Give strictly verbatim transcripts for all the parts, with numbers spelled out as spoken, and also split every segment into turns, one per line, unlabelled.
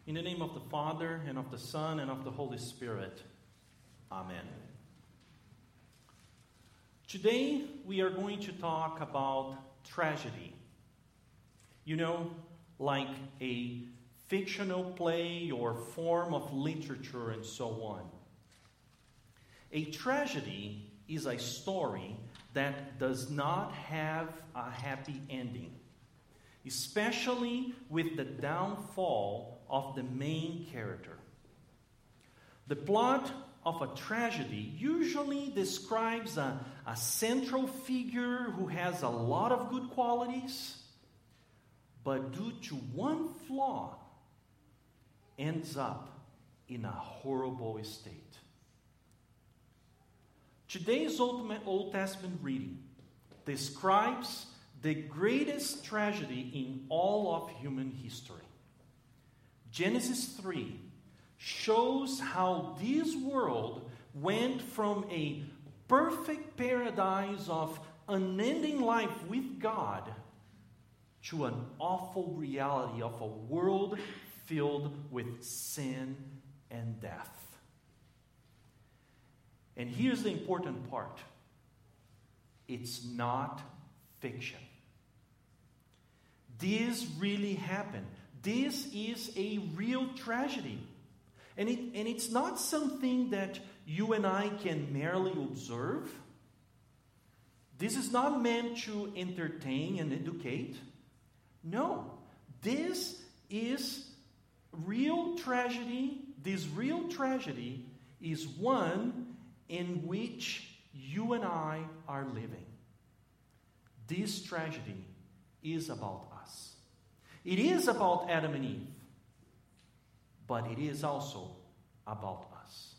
In the name of the Father, and of the Son, and of the Holy Spirit. Amen. Today, we are going to talk about tragedy. You know, like a fictional play or form of literature and so on. A tragedy is a story that does not have a happy ending, especially with the downfall of the main character. The plot of a tragedy usually describes a, a central figure who has a lot of good qualities, but due to one flaw, ends up in a horrible state. Today's Old Testament reading describes the greatest tragedy in all of human history. Genesis three shows how this world went from a perfect paradise of unending life with God to an awful reality of a world filled with sin and death. And here's the important part. It's not fiction. This really happened. This is a real tragedy. And, it, and it's not something that you and I can merely observe. This is not meant to entertain and educate. No, this is real tragedy. This real tragedy is one in which you and I are living. This tragedy is about us. It is about Adam and Eve, but it is also about us.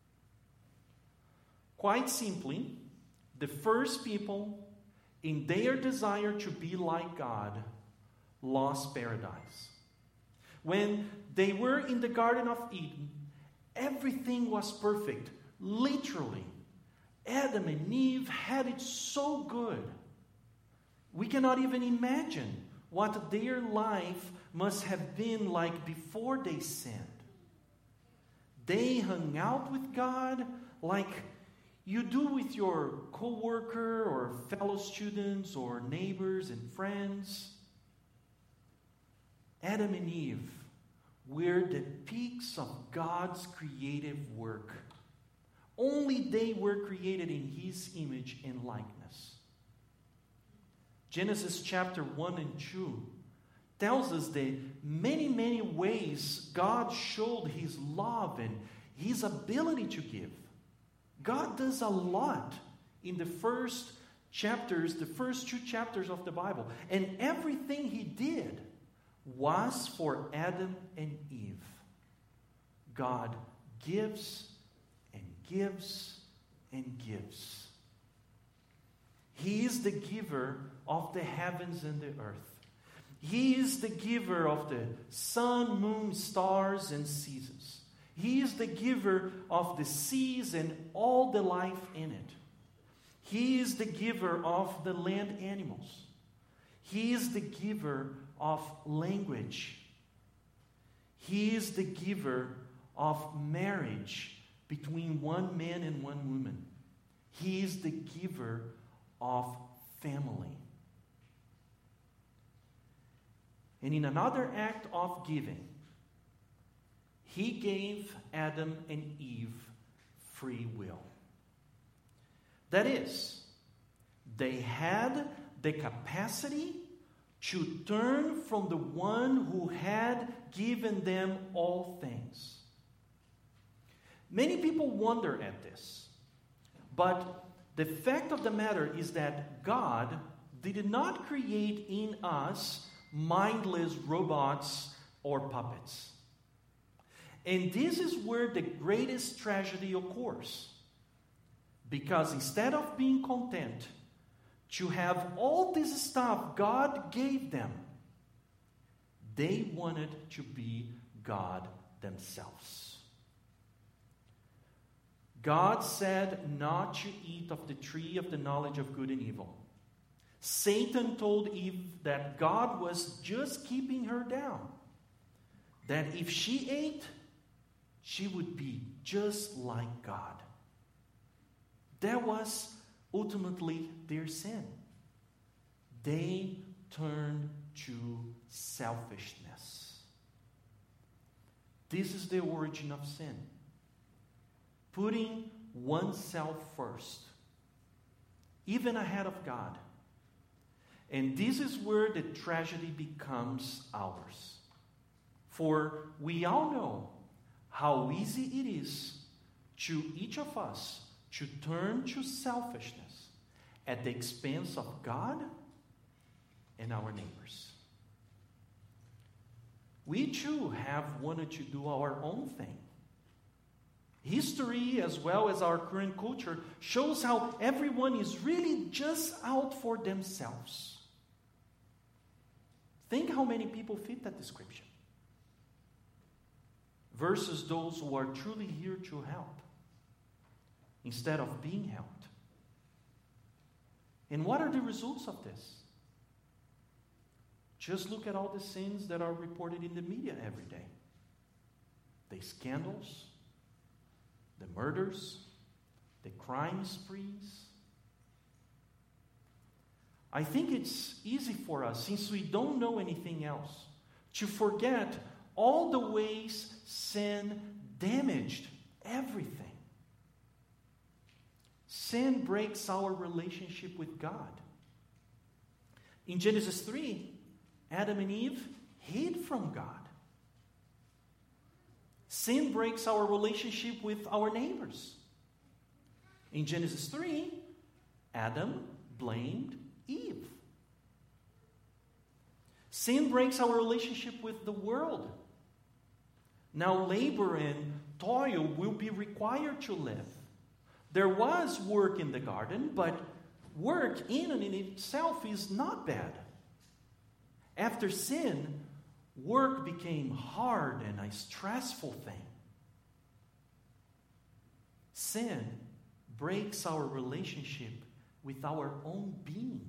Quite simply, the first people, in their desire to be like God, lost paradise. When they were in the Garden of Eden, everything was perfect. Literally, Adam and Eve had it so good. We cannot even imagine what their life must have been like before they sinned. They hung out with God like you do with your co-worker or fellow students or neighbors and friends. Adam and Eve were the peaks of God's creative work. Only they were created in His image and likeness. Genesis chapter one and two tells us the many, many ways God showed His love and His ability to give. God does a lot in the first chapters, the first two chapters of the Bible. And everything He did was for Adam and Eve. God gives and gives and gives. He is the giver of the heavens and the earth. He is the giver of the sun, moon, stars, and seasons. He is the giver of the seas and all the life in it. He is the giver of the land animals. He is the giver of language. He is the giver of marriage between one man and one woman. He is the giver of family. And in another act of giving, He gave Adam and Eve free will. That is, they had the capacity to turn from the one who had given them all things. Many people wonder at this, but the fact of the matter is that God did not create in us mindless robots or puppets. And this is where the greatest tragedy occurs. Because instead of being content to have all this stuff God gave them, they wanted to be God themselves. God said not to eat of the tree of the knowledge of good and evil. Satan told Eve that God was just keeping her down. that if she ate, she would be just like God. That was ultimately their sin. They turned to selfishness. This is the origin of sin. Putting oneself first, even ahead of God. And this is where the tragedy becomes ours. For we all know how easy it is to each of us to turn to selfishness at the expense of God and our neighbors. We too have wanted to do our own thing. History, as well as our current culture, shows how everyone is really just out for themselves. Think how many people fit that description. Versus those who are truly here to help, instead of being helped. And what are the results of this? Just look at all the sins that are reported in the media every day. The scandals, the murders, the crime sprees. I think it's easy for us, since we don't know anything else, to forget all the ways sin damaged everything. Sin breaks our relationship with God. In Genesis three, Adam and Eve hid from God. Sin breaks our relationship with our neighbors. In Genesis three, Adam blamed Eve. Sin breaks our relationship with the world. Now labor and toil will be required to live. There was work in the garden, but work in and in itself is not bad. After sin, work became hard and a stressful thing. Sin breaks our relationship with our own being.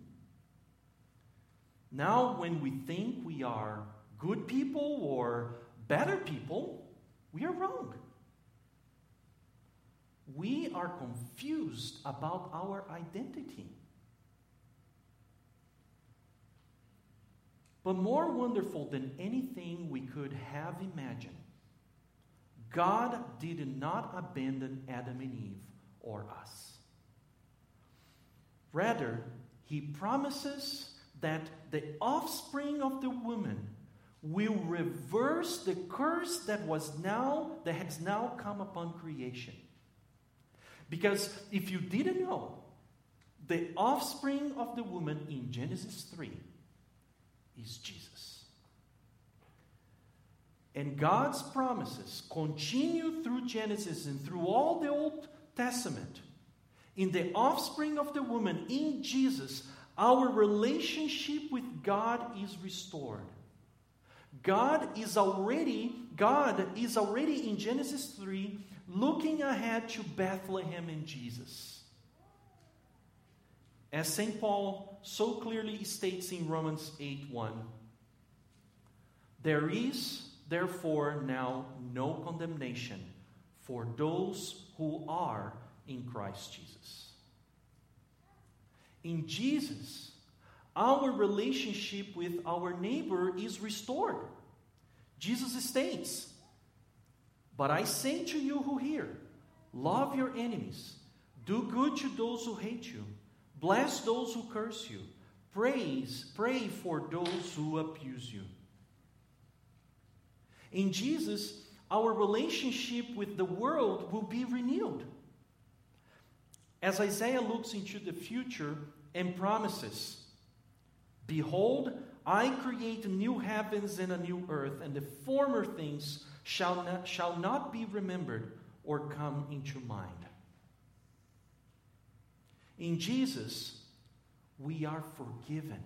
Now, when we think we are good people or better people, we are wrong. We are confused about our identity. But more wonderful than anything we could have imagined, God did not abandon Adam and Eve or us. Rather, He promises that the offspring of the woman will reverse the curse that was now that has now come upon creation. Because if you didn't know, the offspring of the woman in Genesis three is Jesus. And God's promises continue through Genesis and through all the Old Testament. In the offspring of the woman, in Jesus, our relationship with God is restored. God is already, God is already in Genesis three looking ahead to Bethlehem and Jesus. As Saint Paul so clearly states in Romans eight one, there is therefore now no condemnation for those who are in Christ Jesus. In Jesus, our relationship with our neighbor is restored. Jesus states, "But I say to you who hear, love your enemies, do good to those who hate you, bless those who curse you, praise, pray for those who abuse you." In Jesus, our relationship with the world will be renewed. As Isaiah looks into the future and promises, "Behold, I create new heavens and a new earth, and the former things shall not, shall not be remembered or come into mind." In Jesus, we are forgiven.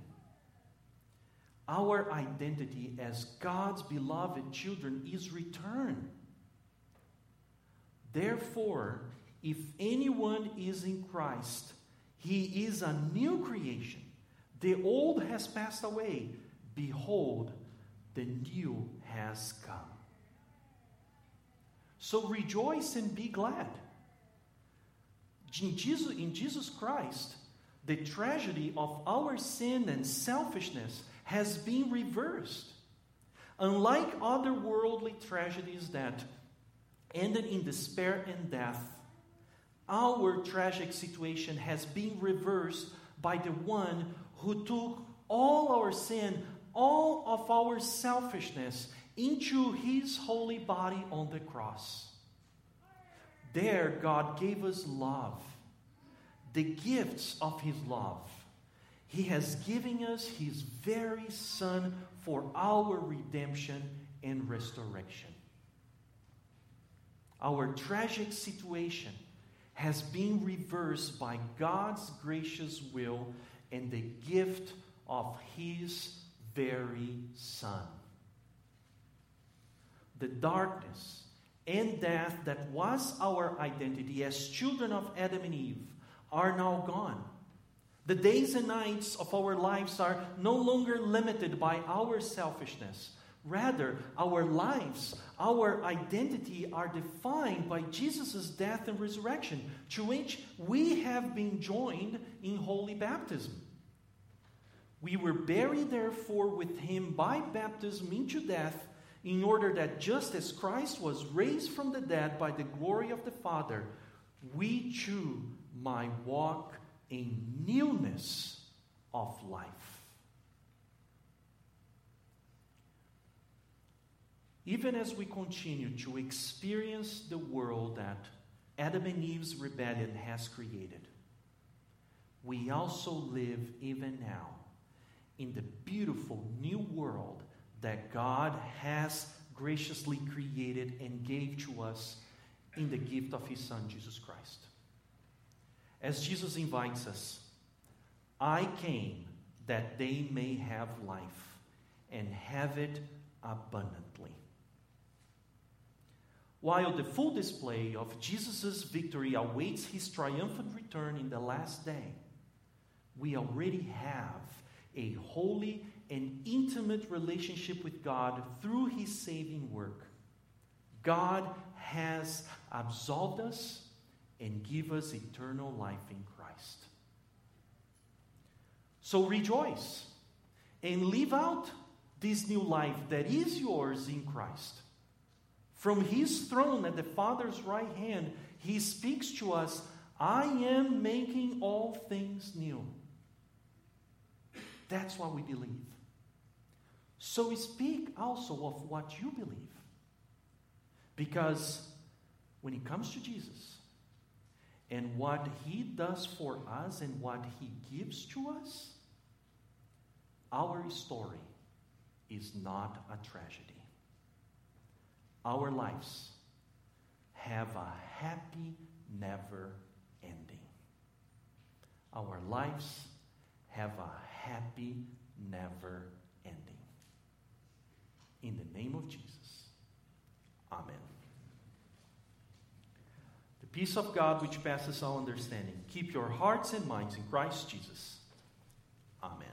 Our identity as God's beloved children is returned. Therefore, if anyone is in Christ, he is a new creation. The old has passed away. Behold, the new has come. So rejoice and be glad. In Jesus, in Jesus Christ, the tragedy of our sin and selfishness has been reversed. Unlike other worldly tragedies that ended in despair and death, our tragic situation has been reversed by the one who took all our sin, all of our selfishness into his holy body on the cross. There, God gave us love, the gifts of his love. He has given us his very Son for our redemption and restoration. Our tragic situation has been reversed by God's gracious will and the gift of his very Son. The darkness and death that was our identity as children of Adam and Eve are now gone. The days and nights of our lives are no longer limited by our selfishness. Rather, our lives, our identity are defined by Jesus' death and resurrection, to which we have been joined in holy baptism. We were buried, therefore, with him by baptism into death, in order that just as Christ was raised from the dead by the glory of the Father, we too might walk in newness of life. Even as we continue to experience the world that Adam and Eve's rebellion has created, we also live even now in the beautiful new world that God has graciously created and gave to us in the gift of his Son, Jesus Christ. As Jesus invites us, I came that they may have life and have it abundantly. While the full display of Jesus' victory awaits his triumphant return in the last day, we already have a holy and intimate relationship with God through his saving work. God has absolved us and give us eternal life in Christ. So rejoice and live out this new life that is yours in Christ. From his throne at the Father's right hand, he speaks to us, I am making all things new. That's what we believe. So we speak also of what you believe. Because when it comes to Jesus and what he does for us and what he gives to us, our story is not a tragedy. Our lives have a happy never ending. Our lives have a happy never ending. In the name of Jesus. Amen. The peace of God which passes all understanding, keep your hearts and minds in Christ Jesus. Amen.